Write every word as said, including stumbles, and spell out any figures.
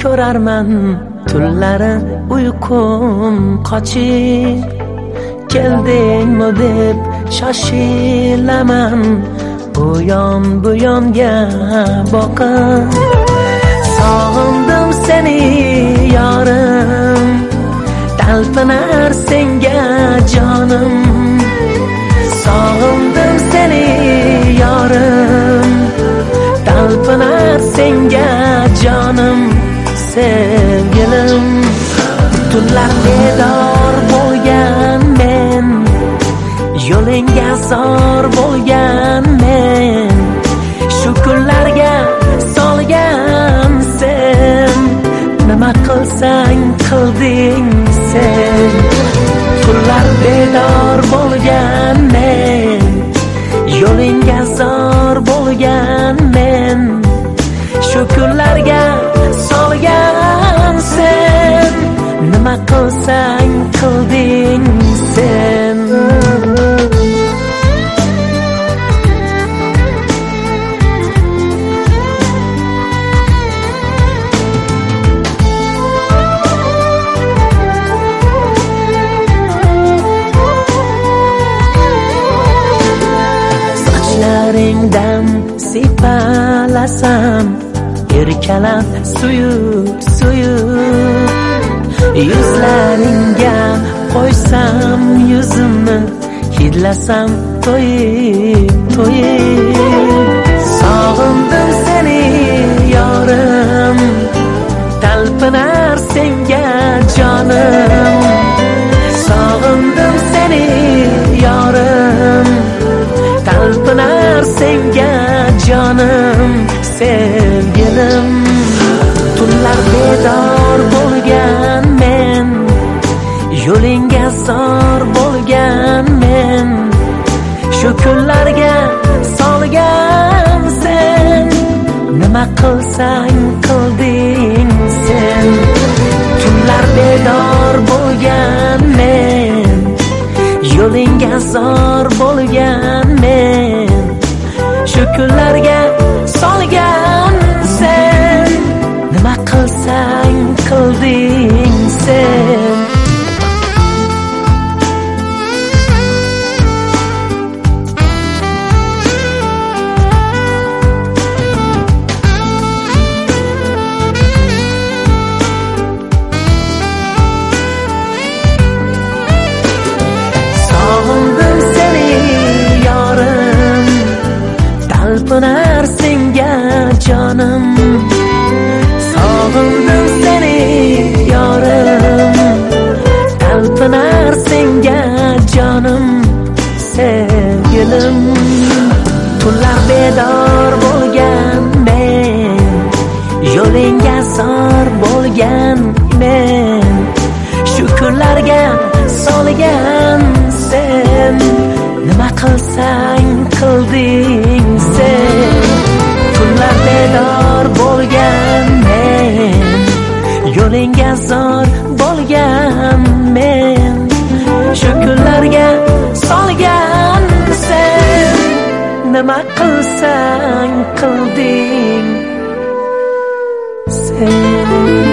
ko'rarman tunlari uyqum qochib, keldingmi deb shoshilaman u yon bu yonga boqib. Sog'indim seni yorim, talpinar senga jonim. Sog'indim seni yorim, talpinar senga jonim. Sevgilim, tunlar bedor bo'lgan men, yo'lingga zor bo'lgan men, shu kunlarga solgan sen, nima qilsang qilding sen. Tunlar bedor bo'lgan men, yo'lingga zor bo'lgan men, shu kunlarga solgan sen, nima qilsang qilding sen. Sochlaringdan sipalasam, erkalab suyub suyub, yuzlaringga qo'ysam yuzimni, hidlasam to'yib to'yib. Sog'indim seni yorim, talpinar senga jonim. Sog'indim seni yorim, talpinar senga jonim. Sevgilim, tunlar bedor bo'lgan men, yo'lingga zor bo'lgan men, shu kunlarga solgan sen, nima qilsang qilding sen. Tunlar bedor bo'lgan men, yo'lingga zor bo'lgan men, shu kunlarga solgan sen, nima qilsang qilding sen. Sog'indim seni yorim, talpinar senga jonim. Sog'indim seni yorim, talpinar senga jonim. Sevgilim, tunlar bedor bo'lgan men, yo'lingga zor bo'lgan men, shu kunlarga solgan sen, nima qilsang qilding sen. Tunlar bedor bo'lgan men, yo'lingga zor bo'lgan men, shu kunlarga solgan sen, nima qilsang qilding sen.